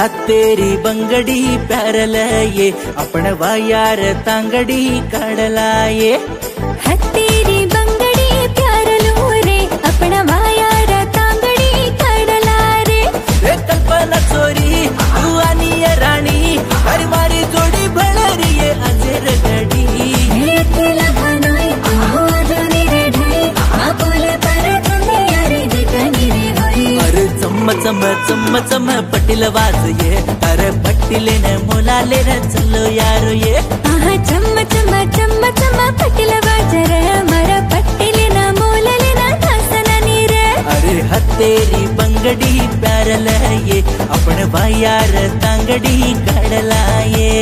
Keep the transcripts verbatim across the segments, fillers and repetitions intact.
हत्तेरी बंगडी parallel ये आपण wire तांगडी काढला ये हत्तेरी बंगडी प्यारलो रे आपण वायार तांगडी काढला रे रे कल्पना चोरी तू आणि ये राणी अरे मारी जोडी भळरी ये अजेर गडी तुला भनोय आजनी रे ढाई आपुले पर तुने यारे जितनी रे होई अरे चम्म चम्म चम्म चम्म पटिल वाज ये अरे पटिले ने मोलाले रे चलो यार ये आहा चम्म चम्म चम्म चम्म पटिल वाज रे मरा पटिले ना मोलाले ना थासना नी रे अरे हत्तेरी बंगडी प्यारल ये आपण वायार तांगडी काढला ये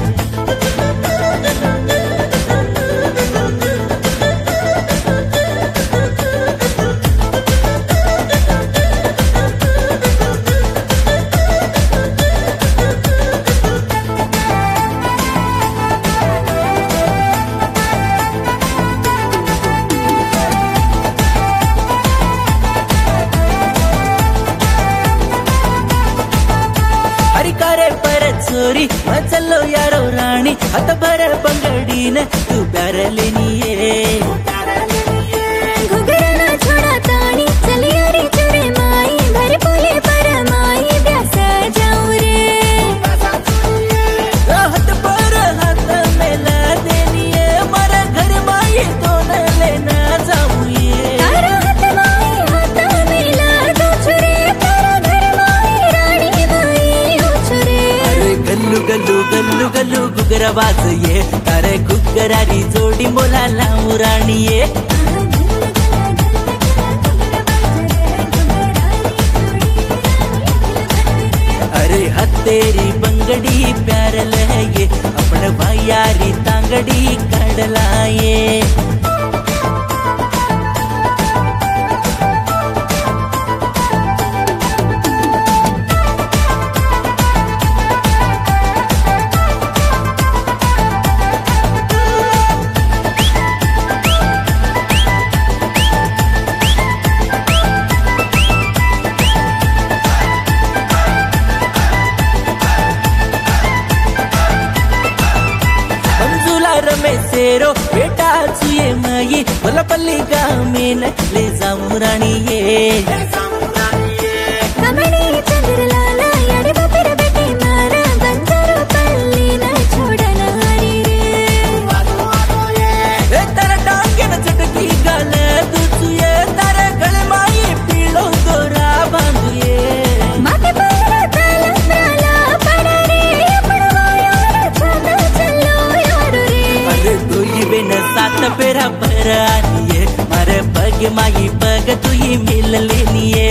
करे पर चोरी मैं चलो यारो रानी हत भर बंगड़ी ने तू प्यार लेनी है घुघरा ना छोड़ा तानी चली यारी चुरे माई भर बोले पर माई ब्यास जाऊं रे हत पर हाथ मेला देनी है मारा घर माई तो न लेना जाऊं ये तारा हाथ माई हाथ मेला दो छुरे तारा घर माई रानी माई हो छुरे अरे गल्लू गल्लू गल्लू गल्लू घुगरा बाज ये तारे घुगरारी जोडी मोला लावू राणी ये अरे हत्तेरी बंगडी प्यारल ये आपण वायारी तांगडी काढला ये मेसेरो बेटा चुये माई बोला पल्ली गाँव में न ले जाऊं रानी ये कमणी चंद्रलाला यारे बापेर बेटे मारा बंजारो पल्ली न छोड़ना हरी रे तारा टांगे न चटकी गाल तू चुये तारे गले माई पीड़ो दोरा बांधुए माथे पर ताला नाला पड़ा रे अपन वायार छाना चलो यार रे अरे तू ही बिन सात पेरा पर आनिए मारे पग माई पग तू ही मिल लेनिए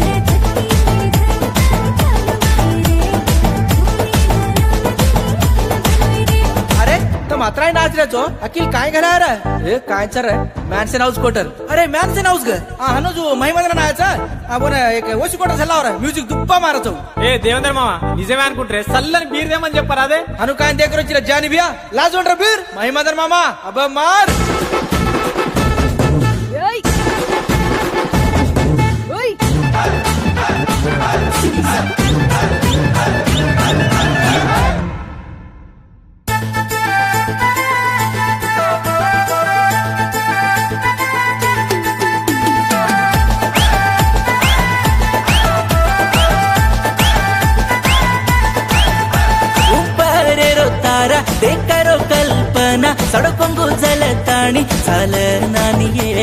अरे तो मात्रा ही नाच रहे छो अखिल काय घरा रहा ए काय चर मॅन्सन हाऊस कोटर अरे मॅन्सन हाऊस ग हानो जो महिमंद्र नायचा आपण एक वशी कोटर झाला होरा म्युझिक दुप्पा मारतो ఏ దేవేంద్ర మామ నిజమే అనుకుంటే సల్లని బీర్ దేమని చెప్పరాదే అను కాయన దగ్గర వచ్చిన జాని బియా లాజోండ్ర బీర్ మహిమందర్ మామ అబ్బ మార్ देखरो कल्पना सड़कों जलताणी चाल नानिये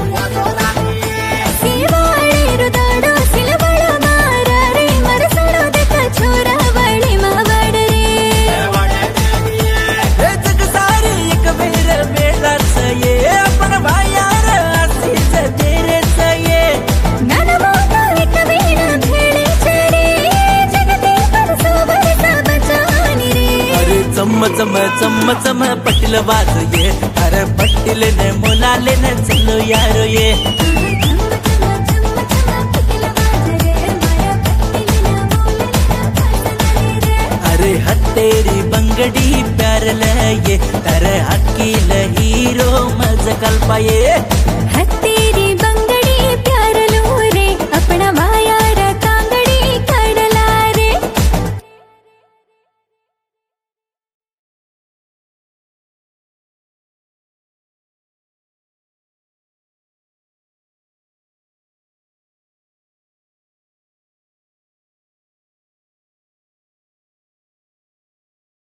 जग सारी एक बेर बेलाच ये आपण वायार आसीच तेरेच ये अरे चम्म चम्म चम्म चम्म पटिल वाज ये अरे पटिल ने मोलाले ने चलो यारो ये अरे हत्तेरी बंगडी प्यारल ये तर हकील हीरो मज कल्पा ये